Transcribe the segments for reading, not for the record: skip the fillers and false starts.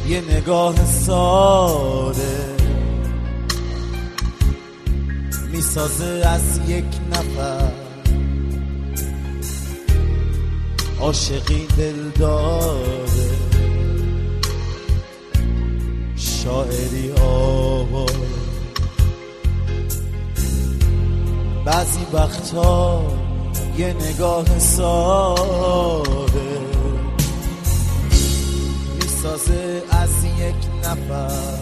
یه نگاه ساده میسازه از یک نفر عاشقی دل داده، شاعری آواز. بعضی وقتا یه نگاه ساده میسازه از یک نفر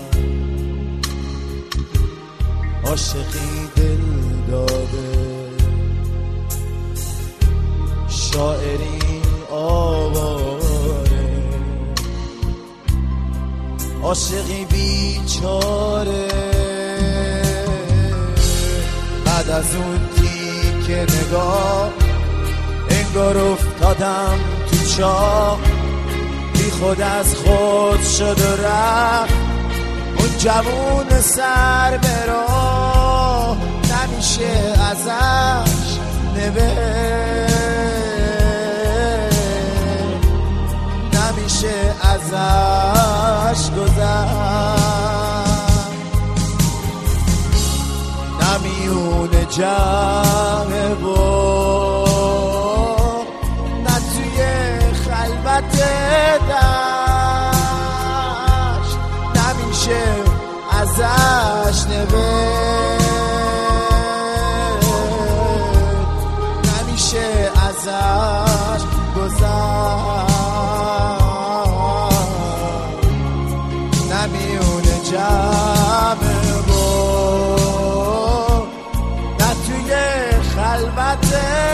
عاشقی دل داده، شاعری آواره، عاشقی بیچاره. بعد از اون تیکه نگاه انگار افتادم تو چاه، بی خود از خود شد و رفت اون جوون سر به راه. نمیشه ازش نمیشه ازش گذشت. نمیونه جمعه و نه توی خلوت دشت، نمیشه ازش نمیشه ازش گذشت. نمیونه جمعه و نه توی خلوت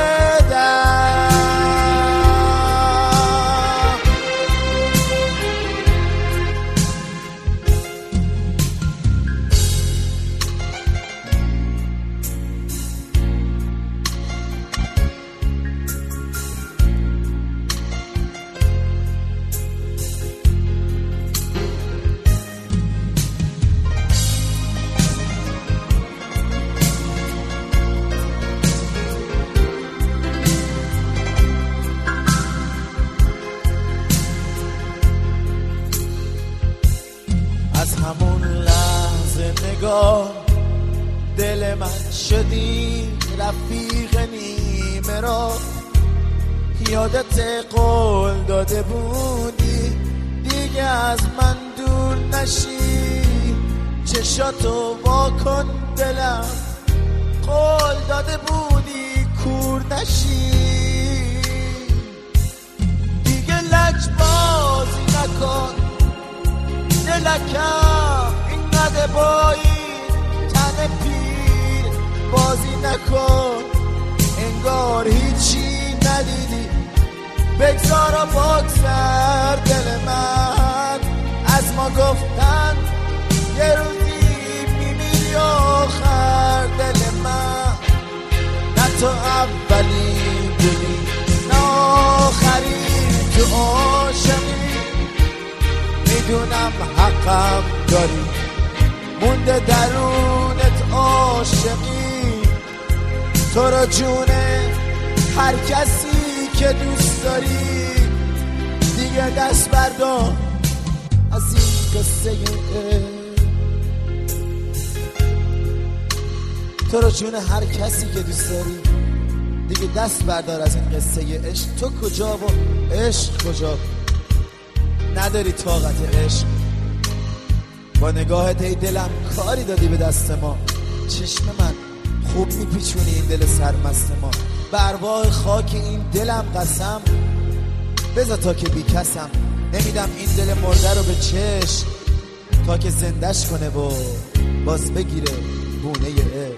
از همون لحظه نگاه دل من شدی رفیق نیمه را. یادت قول داده بودی دیگه از من دور نشی، چشاتو واکن دلم، قول داده بودی کور نشی. دیگه لج بازی نکن دلکم، اینقدر با این تن پیر بازی نکن، انگار هیچی ندیدی. بگذار و بگذر دل من، از ما گفتن یه روزی میمیری آخر. دل من نه تو اولی بودی نه آخری، تو عاشقی میدونم حقم داری، مونده درونت عاشقی. تو را جونه هر کسی که دوست داری، دیگه دست بردار از این قصه. تو را جونه هر کسی که دوست داری، دیگه دست بردار از این قصه عشق. تو کجا و عشق کجا؟ نداری طاقت عشق. با نگاهت ای دلم کاری دادی به دست ما. چشم من خوب میپیچونی این دل سرمست ما. به ارواح خاک این دلم قسم، بذار تا که بی کسم. نمیدم این دل مرده رو به چشم تا که زندش کنه و باز بگیره بونه عشق.